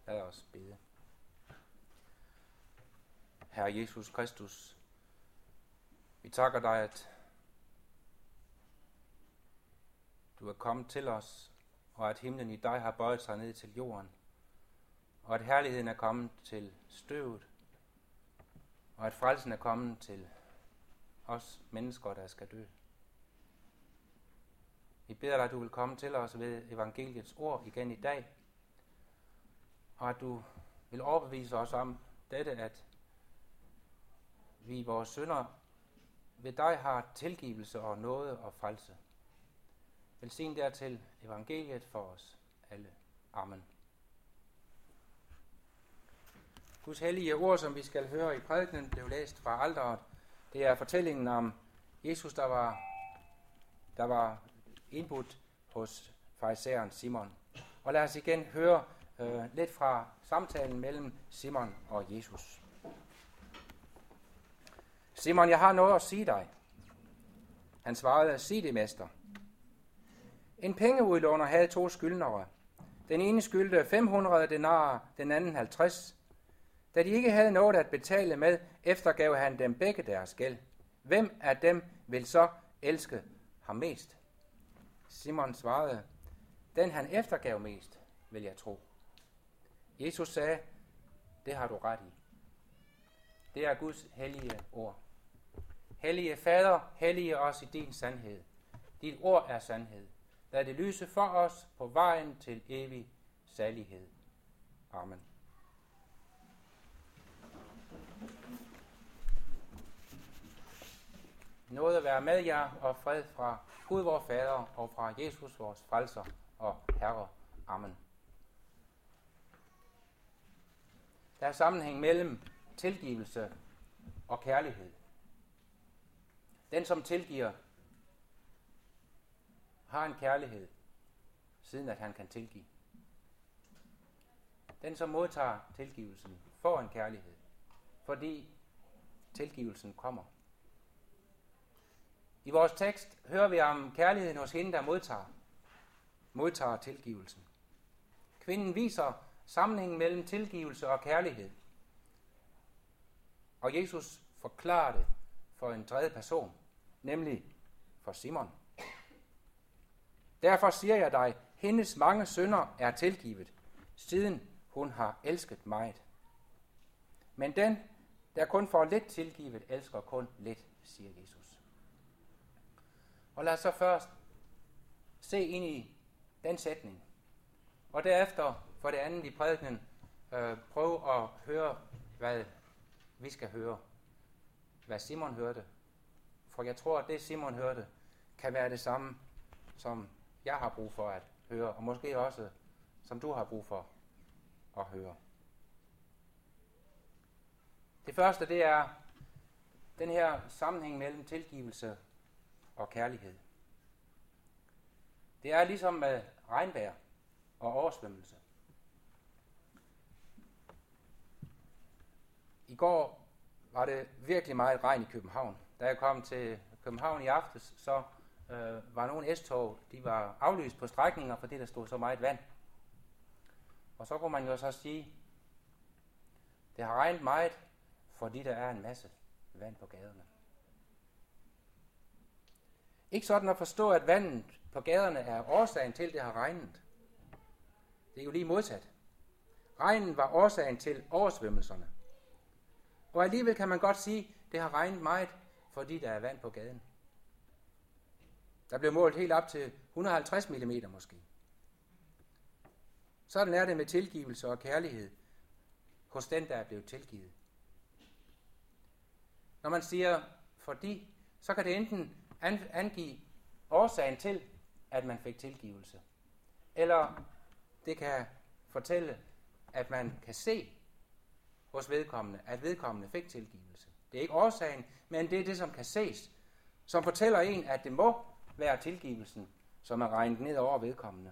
Lad os bede. Herre Jesus Kristus, vi takker dig, at du er kommet til os, og at himlen i dig har bøjet sig ned til jorden, og at herligheden er kommet til støvet, og at frelsen er kommet til os mennesker, der skal dø. Vi beder dig, at du vil komme til os ved evangeliets ord igen i dag, og at du vil overbevise os om dette, at vi i vores synder ved dig har tilgivelse og nåde og frelse. Velsign dertil evangeliet for os alle. Amen. Guds hellige ord, som vi skal høre i prædikenen, blev læst fra alteret. Det er fortællingen om Jesus, der var indbudt hos farisæeren Simon. Og lad os igen høre lidt fra samtalen mellem Simon og Jesus. Simon, jeg har noget at sige dig. Han svarede, sig det, mester. En pengeudlåner havde 2 skyldnere. Den ene skyldte 500 denarer, den anden 50. Da de ikke havde noget at betale med, eftergav han dem begge deres gæld. Hvem af dem vil så elske ham mest? Simon svarede, den han eftergav mest, vil jeg tro. Jesus sagde, det har du ret i. Det er Guds hellige ord. Hellige Fader, hellige os i din sandhed. Dit ord er sandhed. Lad det lyse for os på vejen til evig salighed. Amen. Nåde være med jer og fred fra Gud vor Fader og fra Jesus vores frelser og Herre. Amen. Der er sammenhæng mellem tilgivelse og kærlighed. Den, som tilgiver, har en kærlighed, siden at han kan tilgive. Den, som modtager tilgivelsen, får en kærlighed, fordi tilgivelsen kommer. I vores tekst hører vi om kærligheden hos hende, der modtager tilgivelsen. Kvinden viser sammenhængen mellem tilgivelse og kærlighed. Og Jesus forklarer det for en tredje person, nemlig for Simon. Derfor siger jeg dig, hendes mange synder er tilgivet, siden hun har elsket meget. Men den, der kun får lidt tilgivet, elsker kun lidt, siger Jesus. Og lad os så først se ind i den sætning. Og derefter, for det andet i prædikenen, prøve at høre, hvad vi skal høre. Hvad Simon hørte. For jeg tror, at det Simon hørte, kan være det samme, som jeg har brug for at høre, og måske også, som du har brug for at høre. Det første, det er den her sammenhæng mellem tilgivelse og kærlighed. Det er ligesom med regnvejr og oversvømmelse. I går var det virkelig meget regn i København. Da jeg kom til København i aftes, så var nogle S-tog, de var aflyst på strækninger, fordi der stod så meget vand. Og så kunne man jo så sige, det har regnet meget, fordi der er en masse vand på gaderne. Ikke sådan at forstå, at vandet på gaderne er årsagen til, at det har regnet. Det er jo lige modsat. Regnen var årsagen til oversvømmelserne. Og alligevel kan man godt sige, at det har regnet meget, fordi der er vand på gaden. Der blev målt helt op til 150 mm måske. Sådan er det med tilgivelse og kærlighed hos den, der er blevet tilgivet. Når man siger fordi, så kan det enten angive årsagen til, at man fik tilgivelse. Eller det kan fortælle, at man kan se hos vedkommende, at vedkommende fik tilgivelse. Det er ikke årsagen, men det er det, som kan ses, som fortæller en, at det må være tilgivelsen, som er regnet ned over vedkommende.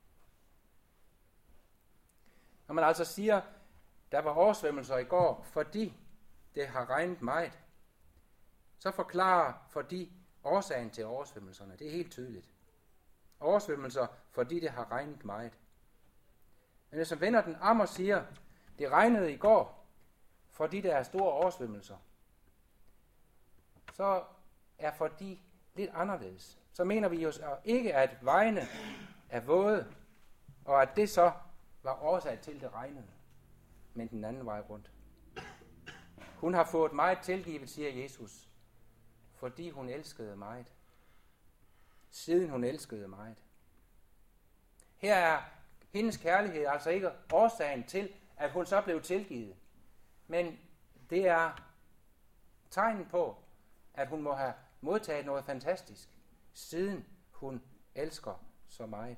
Når man altså siger, der var oversvømmelser i går, fordi det har regnet meget, så forklarer fordi årsagen til oversvømmelserne. Det er helt tydeligt. Oversvømmelser, fordi det har regnet meget. Men hvis man vender den om og siger, det regnede i går, fordi der er store oversvømmelser, så er for de lidt anderledes. Så mener vi jo ikke, at vejene er våde, og at det så var årsag til, det regnede, men den anden vej rundt. Hun har fået meget tilgivet, siger Jesus, fordi hun elskede meget. Siden hun elskede meget. Her er hendes kærlighed altså ikke årsagen til, at hun så blev tilgivet. Men det er tegn på, at hun må have modtaget noget fantastisk, siden hun elsker så meget.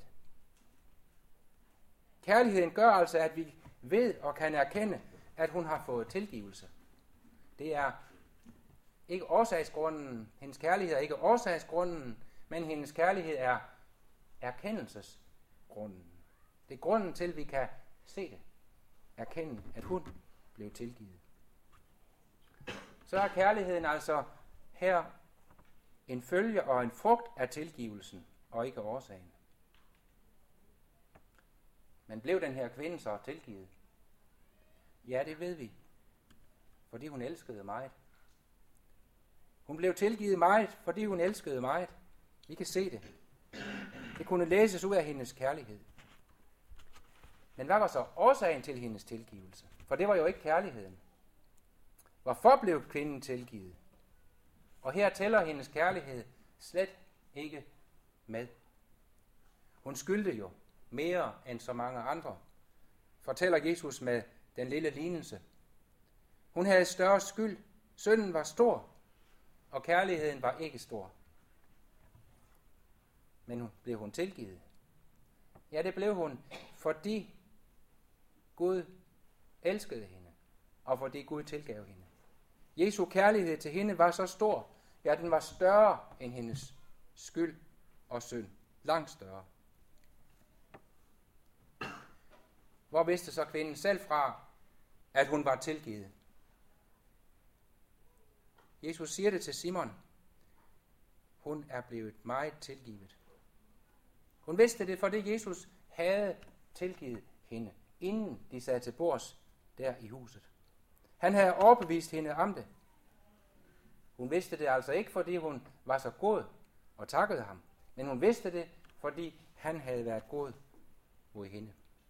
Kærligheden gør altså, at vi ved og kan erkende, at hun har fået tilgivelse. Det er ikke årsagsgrunden. Hendes kærlighed er ikke årsagsgrunden, men hendes kærlighed er erkendelsesgrunden. Det er grunden til, at vi kan se det. Erkende, at hun blev tilgivet. Så er kærligheden altså her en følge og en frugt af tilgivelsen, og ikke årsagen. Men blev den her kvinde så tilgivet? Ja, det ved vi. Fordi hun elskede meget. Hun blev tilgivet meget, fordi hun elskede meget. Vi kan se det. Det kunne læses ud af hendes kærlighed. Men hvad var så årsagen til hendes tilgivelse? For det var jo ikke kærligheden. Hvorfor blev kvinden tilgivet? Og her tæller hendes kærlighed slet ikke med. Hun skyldte jo mere end så mange andre, fortæller Jesus med den lille lignelse. Hun havde større skyld. Synden var stor, og kærligheden var ikke stor. Men blev hun tilgivet? Ja, det blev hun, fordi Gud elskede hende, og fordi Gud tilgav hende. Jesu kærlighed til hende var så stor, ja, den var større end hendes skyld og synd. Langt større. Hvor vidste så kvinden selv fra, at hun var tilgivet? Jesus siger det til Simon. Hun er blevet meget tilgivet. Hun vidste det, fordi Jesus havde tilgivet hende, inden de sad til bords der i huset. Han havde overbevist hende om det. Hun vidste det altså ikke, fordi hun var så god og takkede ham, men hun vidste det, fordi han havde været god mod hende.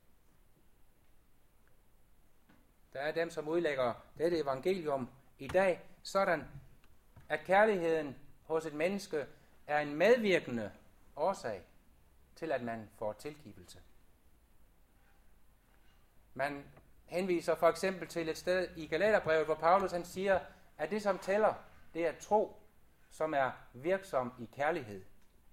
Der er dem, som udlægger dette evangelium i dag, sådan at kærligheden hos et menneske er en medvirkende årsag til, at man får tilgivelse. Man henviser for eksempel til et sted i Galaterbrevet, hvor Paulus han siger, at det som tæller, det er tro, som er virksom i kærlighed.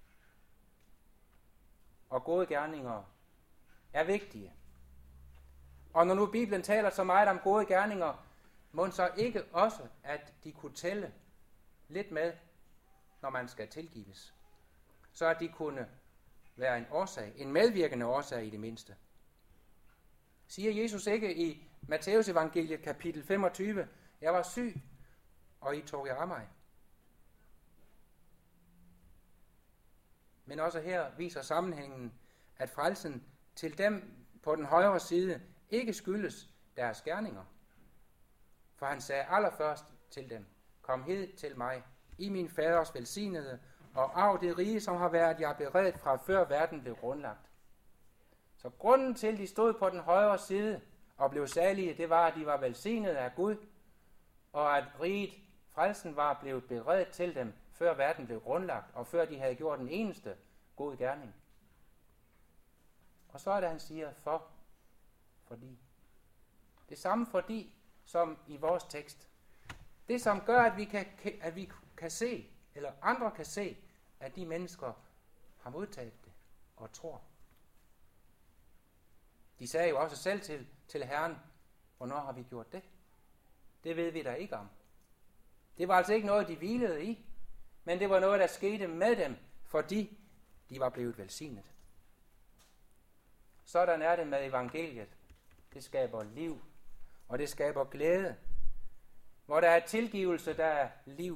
Og gode gerninger er vigtige. Og når nu Bibelen taler så meget om gode gerninger, må så ikke også, at de kunne tælle lidt med, når man skal tilgives. Så at de kunne være en årsag, en medvirkende årsag i det mindste. Siger Jesus ikke i Matteus evangeliet kapitel 25, jeg var syg, og I tog jer af mig. Men også her viser sammenhængen, at frelsen til dem på den højre side ikke skyldes deres gerninger. For han sagde allerførst til dem, kom hed til mig, i min faders velsignede, og arv det rige, som har været jer beredt fra før verden blev grundlagt. Så grunden til, at de stod på den højre side og blev salige, det var, at de var velsignede af Gud, og at riget, frelsen var blevet beredt til dem, før verden blev grundlagt, og før de havde gjort den eneste god gerning. Og så er det, han siger, fordi. Det samme fordi, som i vores tekst. Det, som gør, at vi kan se, eller andre kan se, at de mennesker har modtaget det og tror. De sagde jo også selv til Herren, hvornår har vi gjort det? Det ved vi da ikke om. Det var altså ikke noget, de hvilede i, men det var noget, der skete med dem, fordi de var blevet velsignet. Sådan er det med evangeliet. Det skaber liv, og det skaber glæde. Hvor der er tilgivelse, der er liv.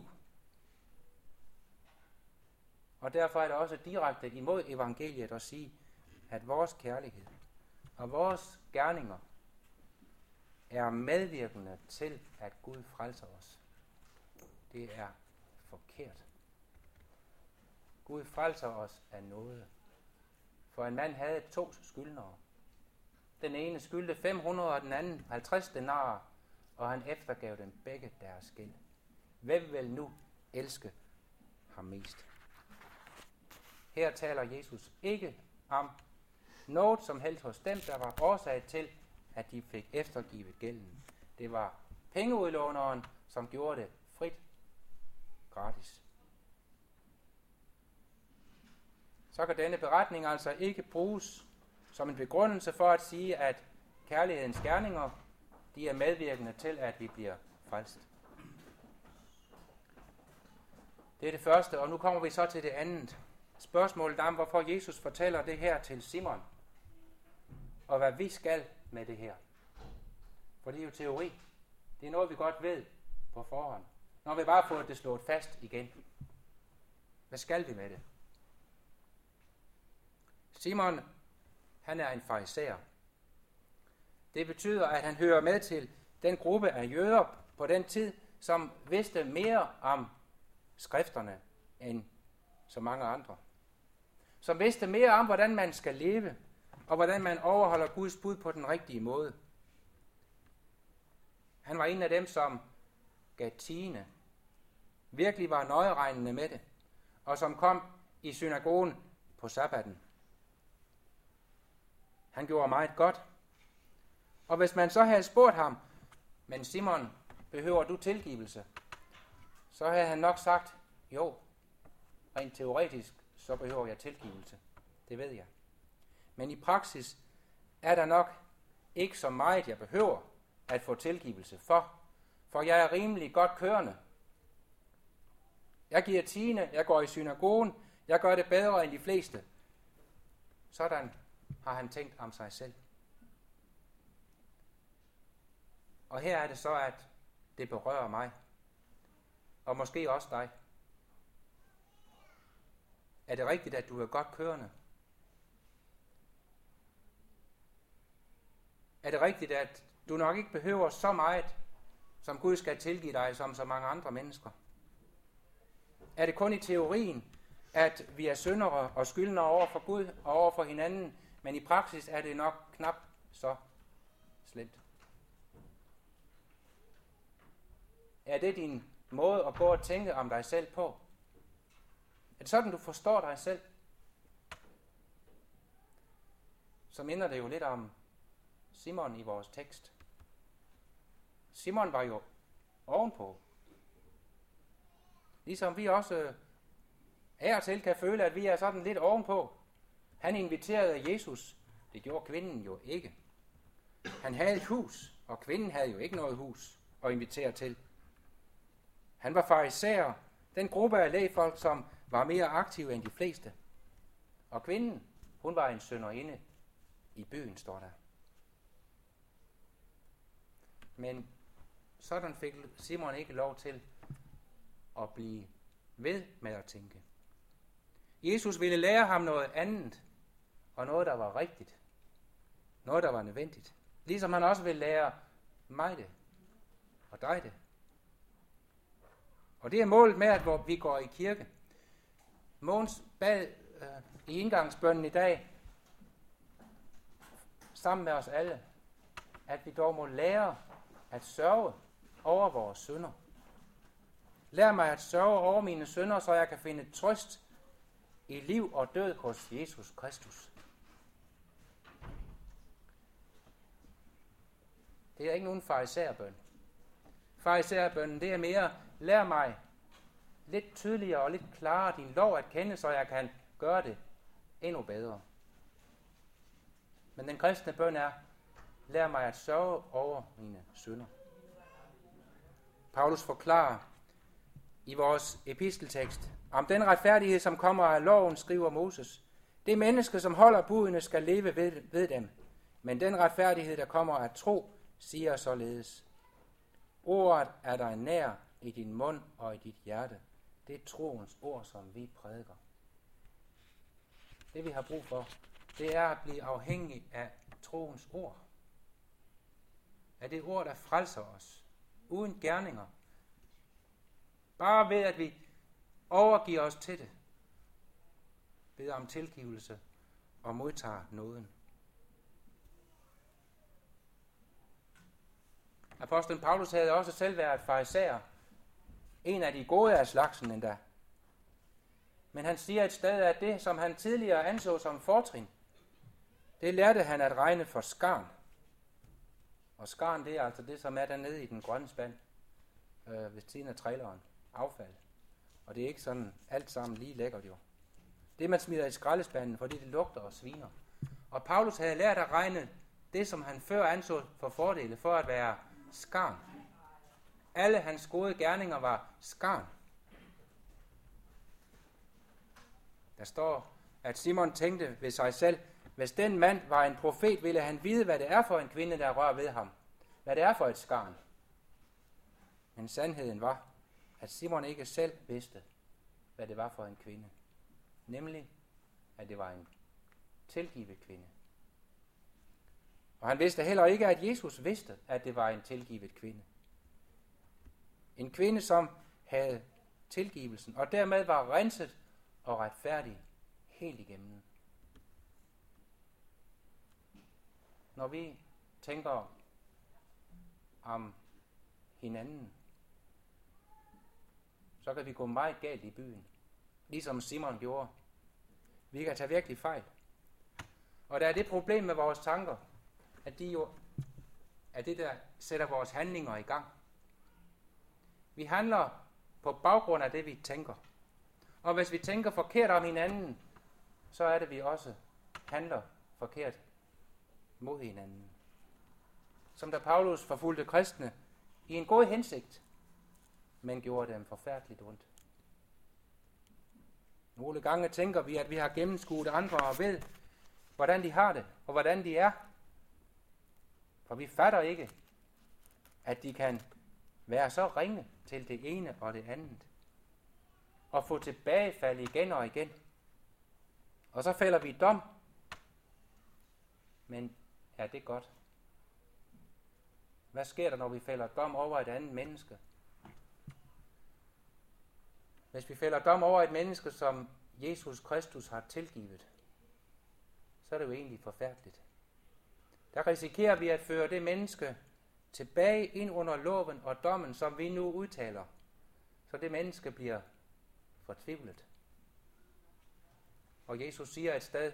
Og derfor er det også direkte imod evangeliet at sige, at vores kærlighed og vores gerninger er medvirkende til, at Gud frelser os. Det er forkert. Gud frelser os af nåde. For en mand havde 2 skyldnere. Den ene skyldte 500, og den anden 50 denarer, og han eftergav dem begge deres gæld. Hvem vil nu elske ham mest? Her taler Jesus ikke om noget som helst hos dem, der var årsag til, at de fik eftergivet gælden. Det var pengeudlåneren, som gjorde det frit, gratis. Så kan denne beretning altså ikke bruges som en begrundelse for at sige, at kærlighedens gerninger, de er medvirkende til, at vi bliver frelst. Det er det første, og nu kommer vi så til det andet. Spørgsmålet om, hvorfor Jesus fortæller det her til Simon, og hvad vi skal med det her. For det er jo teori. Det er noget, vi godt ved på forhånd. Når vi bare får det slået fast igen. Hvad skal vi med det? Simon, han er en farisæer. Det betyder, at han hører med til den gruppe af jøder på den tid, som vidste mere om skrifterne end så mange andre. Som vidste mere om, hvordan man skal leve, og hvordan man overholder Guds bud på den rigtige måde. Han var en af dem, som gav tiende, virkelig var nøjeregnende med det, og som kom i synagogen på sabbaten. Han gjorde meget godt. Og hvis man så havde spurgt ham, men Simon, behøver du tilgivelse? Så havde han nok sagt, jo, rent teoretisk, så behøver jeg tilgivelse. Det ved jeg. Men i praksis er der nok ikke så meget, jeg behøver at få tilgivelse for jeg er rimelig godt kørende. Jeg giver tiende, jeg går i synagogen, jeg gør det bedre end de fleste. Sådan har han tænkt om sig selv. Og her er det så, at det berører mig, og måske også dig. Er det rigtigt, at du er godt kørende? Er det rigtigt, at du nok ikke behøver så meget, som Gud skal tilgive dig, som så mange andre mennesker? Er det kun i teorien, at vi er syndere og skyldnere over for Gud og over for hinanden, men i praksis er det nok knap så slemt? Er det din måde at gå og tænke om dig selv på? Er det sådan, du forstår dig selv? Så minder det jo lidt om Simon i vores tekst. Simon var jo ovenpå. Ligesom vi også af og til kan føle, at vi er sådan lidt ovenpå. Han inviterede Jesus. Det gjorde kvinden jo ikke. Han havde et hus, og kvinden havde jo ikke noget hus at invitere til. Han var farisæer, den gruppe af lægfolk, som var mere aktive end de fleste. Og kvinden, hun var en synderinde i byen, står der. Men sådan fik Simon ikke lov til at blive ved med at tænke. Jesus ville lære ham noget andet, og noget, der var rigtigt. Noget, der var nødvendigt. Ligesom han også ville lære mig det, og dig det. Og det er målet med, at vi går i kirke. Mogens bad i indgangsbønnen i dag, sammen med os alle, at vi dog må lære at sørge over vores synder. Lær mig at sørge over mine synder, så jeg kan finde trøst i liv og død hos Jesus Kristus. Det er ikke nogen farisæerbøn. Farisæerbønnen, det er mere, lær mig lidt tydeligere og lidt klarere din lov at kende, så jeg kan gøre det endnu bedre. Men den kristne bøn er, lær mig at sørge over mine synder. Paulus forklarer i vores episteltekst om den retfærdighed, som kommer af loven, skriver Moses. Det menneske, som holder budene, skal leve ved dem. Men den retfærdighed, der kommer af tro, siger således. Ordet er dig nær i din mund og i dit hjerte. Det er troens ord, som vi prædiker. Det vi har brug for, det er at blive afhængig af troens ord. Af det ord, der frelser os. Uden gerninger. Bare ved, at vi overgiver os til det. Beder om tilgivelse og modtager nåden. Apostlen Paulus havde også selv været farisæer. En af de gode af slagsen endda. Men han siger et sted, at det, som han tidligere anså som fortrin, det lærte han at regne for skarn. Og skarn, det er altså det, som er dernede i den grønne spand, ved siden af traileren. Affald. Og det er ikke sådan alt sammen lige lækkert jo. Det man smider i skraldespanden, fordi det lugter og sviner. Og Paulus havde lært at regne det, som han før anså for fordele, for at være skarn. Alle hans gode gerninger var skarn. Der står, at Simon tænkte ved sig selv, hvis den mand var en profet, ville han vide, hvad det er for en kvinde, der rører ved ham. Hvad det er for et skarn. Men sandheden var, at Simon ikke selv vidste, hvad det var for en kvinde. Nemlig, at det var en tilgivet kvinde. Og han vidste heller ikke, at Jesus vidste, at det var en tilgivet kvinde. En kvinde, som havde tilgivelsen, og dermed var renset og retfærdig helt igennem. Når vi tænker om hinanden, så kan vi gå meget galt i byen, ligesom Simon gjorde. Vi kan tage virkelig fejl. Og der er det problem med vores tanker, at de jo er det, der sætter vores handlinger i gang. Vi handler på baggrund af det, vi tænker. Og hvis vi tænker forkert om hinanden, så er det, vi også handler forkert mod hinanden. Som da Paulus forfulgte kristne i en god hensigt, men gjorde dem forfærdeligt ondt. Nogle gange tænker vi, at vi har gennemskuet andre og ved, hvordan de har det, og hvordan de er. For vi fatter ikke, at de kan være så ringe til det ene og det andet. Og få tilbagefald igen og igen. Og så fælder vi dom. Men er det godt? Hvad sker der, når vi fælder dom over et andet menneske? Hvis vi fælder dom over et menneske, som Jesus Kristus har tilgivet, så er det jo egentlig forfærdeligt. Der risikerer vi at føre det menneske tilbage ind under loven og dommen, som vi nu udtaler. Så det menneske bliver fortvivlet. Og Jesus siger et sted,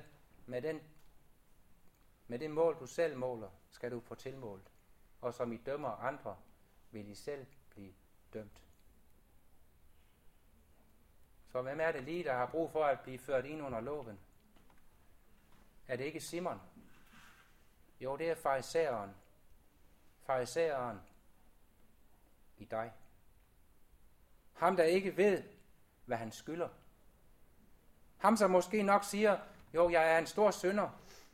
med det mål, du selv måler, skal du få tilmålt. Og som I dømmer andre, vil I selv blive dømt. Så hvem er det lige, der har brug for at blive ført ind under loven? Er det ikke Simon? Jo, det er farisæeren. Farisæeren i dig. Ham, der ikke ved, hvad han skylder. Ham, som måske nok siger, jo, jeg er en stor synder,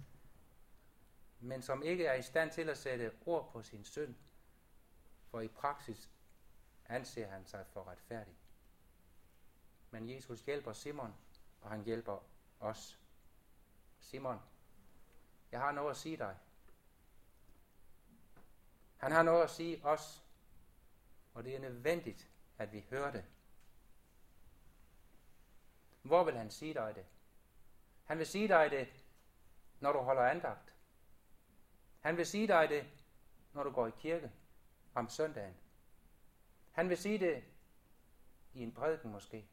men som ikke er i stand til at sætte ord på sin synd, for i praksis anser han sig for retfærdig. Men Jesus hjælper Simon, og han hjælper os. Simon, jeg har noget at sige dig. Han har noget at sige os, og det er nødvendigt, at vi hører det. Hvor vil han sige dig det? Han vil sige dig det, når du holder andagt. Han vil sige dig det, når du går i kirke om søndagen. Han vil sige det i en prædiken måske.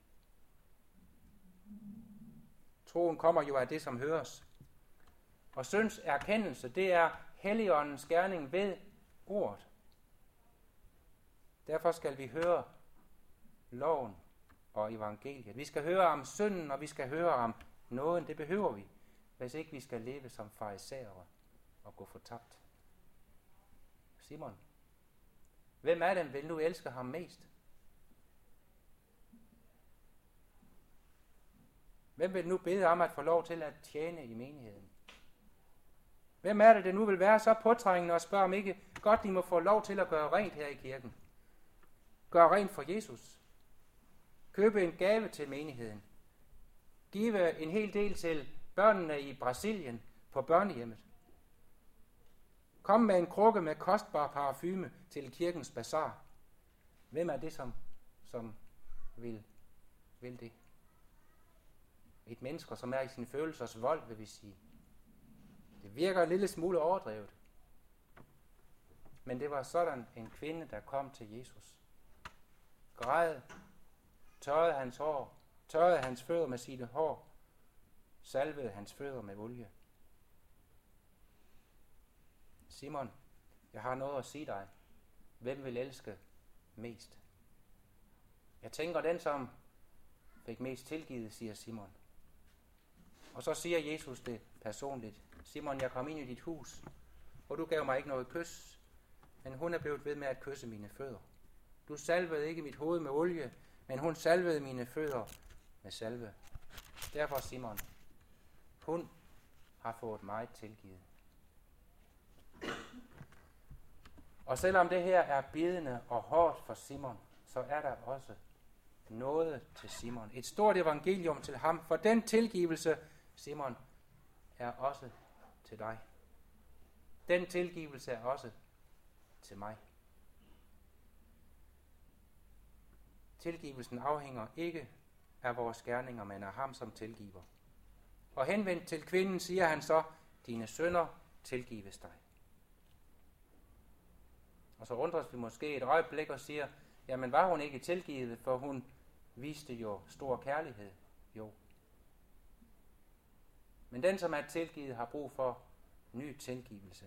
Troen kommer jo af det, som høres. Og synds erkendelse, det er Helligåndens gerning ved ordet. Derfor skal vi høre loven og evangeliet. Vi skal høre om synden, og vi skal høre om nåden. Det behøver vi, hvis ikke vi skal leve som farisæere og gå fortabt. Simon, hvem af dem vil nu elske ham mest? Hvem vil nu bede om at få lov til at tjene i menigheden? Hvem er det, der nu vil være så påtrængende og spørge, om ikke godt de må få lov til at gøre rent her i kirken? Gøre rent for Jesus. Købe en gave til menigheden. Give en hel del til børnene i Brasilien på børnehjemmet. Kom med en krukke med kostbar parfume til kirkens bazar. Hvem er det, som vil det? Et menneske, som er i sin følelsers vold, vil vi sige. Det virker en lille smule overdrevet. Men det var sådan en kvinde, der kom til Jesus. Græd, tørrede hans hår, tørrede hans fødder med sine hår, salvede hans fødder med olie. Simon, jeg har noget at sige dig. Hvem vil elske mest? Jeg tænker, den som fik mest tilgivet, siger Simon. Og så siger Jesus det personligt. Simon, jeg kom ind i dit hus, og du gav mig ikke noget kys, men hun er blevet ved med at kysse mine fødder. Du salvede ikke mit hoved med olie, men hun salvede mine fødder med salve. Derfor, Simon, hun har fået meget tilgivet. Og selvom det her er bidende og hårdt for Simon, så er der også noget til Simon. Et stort evangelium til ham, for den tilgivelse, Simon, er også til dig. Den tilgivelse er også til mig. Tilgivelsen afhænger ikke af vores gerninger, men af ham, som tilgiver. Og henvendt til kvinden siger han så, dine synder tilgives dig. Og så undres vi måske et øjeblik og siger, jamen var hun ikke tilgivet, for hun viste jo stor kærlighed? Jo. Men den, som er tilgivet, har brug for ny tilgivelse.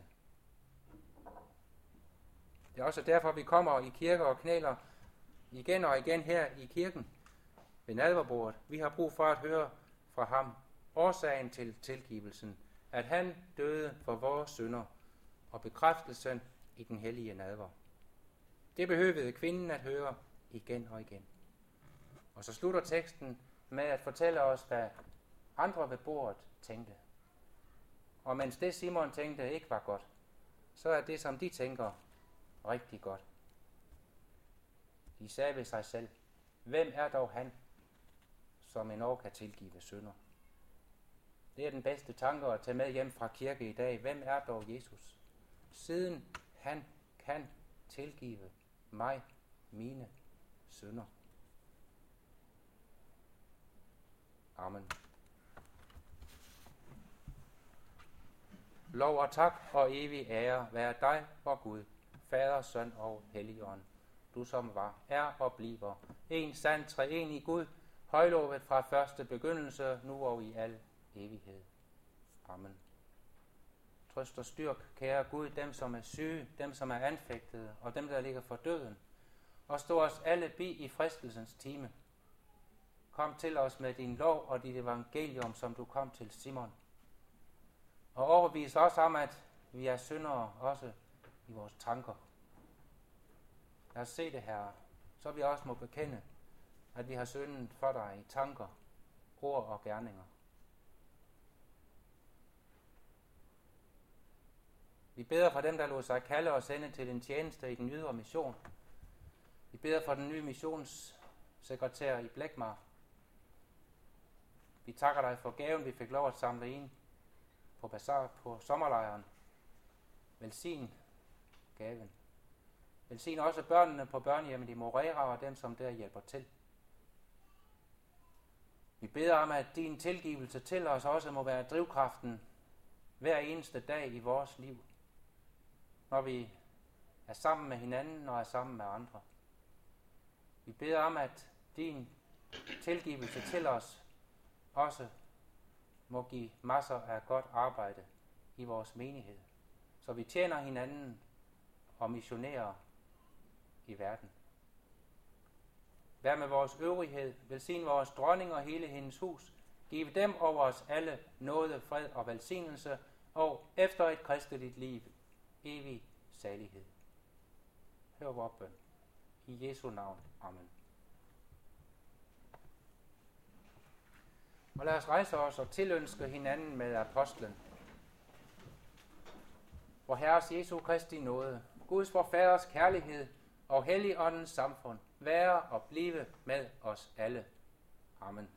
Det er også derfor, vi kommer i kirker og knæler igen og igen her i kirken ved nadverbordet. Vi har brug for at høre fra ham årsagen til tilgivelsen, at han døde for vores synder og bekræftelsen i den hellige nadver. Det behøvede kvinden at høre igen og igen. Og så slutter teksten med at fortælle os, hvad andre ved bordet tænkte. Og mens det Simon tænkte ikke var godt, så er det, som de tænker, rigtig godt. De sagde ved sig selv, hvem er dog han, som endnu kan tilgive synder? Det er den bedste tanke at tage med hjem fra kirke i dag. Hvem er dog Jesus? Siden han kan tilgive mig mine synder. Amen. Lov og tak og evig ære være dig, vor Gud, Fader, Søn og Helligånd, du som var, er og bliver en sand treenig Gud, højlovet fra første begyndelse, nu og i al evighed. Amen. Trøst og styrk, kære Gud, dem som er syge, dem som er anfægtede, og dem der ligger for døden, og stå os alle bi i fristelsens time. Kom til os med din lov og dit evangelium, som du kom til Simon. Og overbevis os om, at vi er syndere også i vores tanker. Lad os se det, Herre, så vi også må bekende, at vi har syndet for dig i tanker, ord og gerninger. Vi beder for dem, der lod sig kalde og sende til en tjeneste i den ydre mission. Vi beder for den nye missionssekretær i Blækmar. Vi takker dig for gaven, vi fik lov at samle ind på bazar på sommerlejren. Velsign gaven. Velsign også børnene på børnehjemmet i Morera og dem, som der hjælper til. Vi beder om, at din tilgivelse til os også må være drivkraften hver eneste dag i vores liv, når vi er sammen med hinanden og er sammen med andre. Vi beder om, at din tilgivelse til os også må give masser af godt arbejde i vores menighed, så vi tjener hinanden og missionerer i verden. Vær med vores øvrighed, velsign vores dronning og hele hendes hus, giv dem over os alle nåde, fred og velsignelse, og efter et kristeligt liv, evig salighed. Hør vor bøn. I Jesu navn. Amen. Og lad os rejse os og tilønske hinanden med apostlen. Vor Herres Jesu Kristi nåde, Guds vor Faders kærlighed og Helligåndens samfund, være og blive med os alle. Amen.